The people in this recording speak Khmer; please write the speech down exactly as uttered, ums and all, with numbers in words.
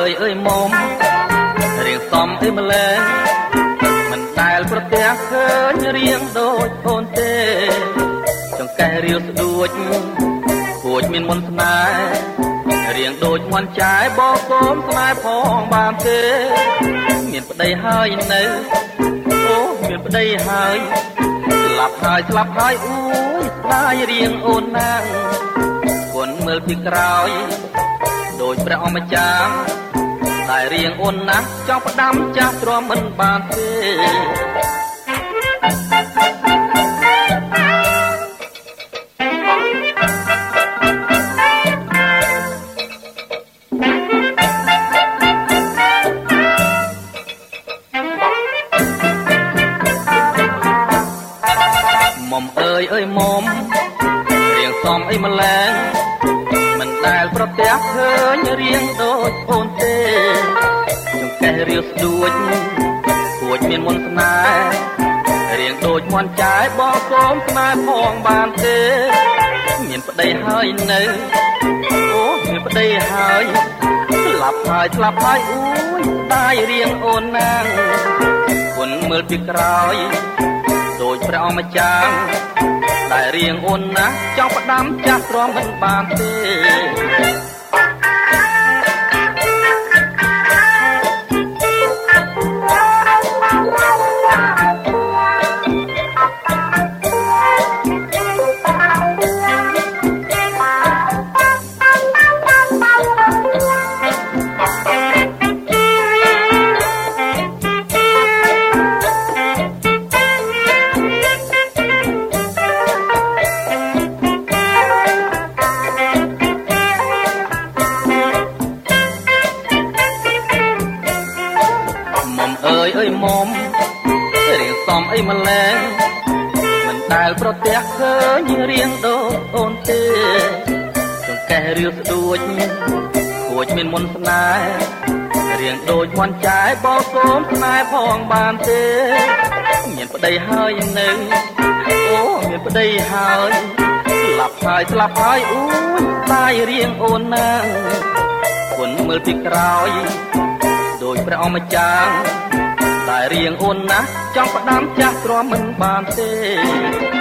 ơiเอ้ยមុំរៀងសំអីម្លេះមិនដែលប្រទះឃើញរៀងដូចអូនទេចង្កេះរាវស្ដួចគួចមានមុនស្នេហ៍រៀងដូចមន់ចាយបោកូនស្នេហ៍ផងបានទេមានប្តីហើយនៅអូមានប្តីហើយស្លាប់ហើយស្លាប់ហើយអូយស្ដាយរៀងអូនណាងគុនមើលពីក្រោយដូចព្រះអម្ចាស់តែរៀងអូនណាស់ចង់ផ្ដាំចាស់ទ្រាំមិនបានទេមុំអើយអើយមុំរៀងសំអីម្លេះមិនដែលប្រទះឃើញរៀងដូចអូនទេចង្កេះរាវស្ដួចគួចមានមុនស្នេហ៍រៀងដូចមន់ចាយបោកកូនស្នេហ៍ផងបានទេមានប្តីហើយនៅអូមានប្តីហើយស្លាប់ហើយស្លាប់ហើយអូយតាយរៀងអូនណាងគុនមើលពីក្រោយដូចព្រះអម្ចាស់តែរៀងអូនណាស់ចង់ផ្ដាំចាស់ទ្រាំមិនបានទេអើយអើយមុំរៀងសំអីម្លេះមិនដែលប្រទះឃើញរៀងដូចអូនទេចង្កេះរាវស្ដួចគួចមានមុនស្នេហ៍រៀងដូចមន់ចាយបោកកូនស្នេហ៍ផងបានទេមានប្តីហើយនៅអូមានប្តីហើយស្លាប់ហើយស្លាប់ហើយអូយតាយរៀងអូនណាងគុនមើលពីក្រោយដូចព្រះអម្ចាស់តែរៀងអូនណាស់ចង់ផ្ដាំចាស់ទ្រាំមិនបានទេ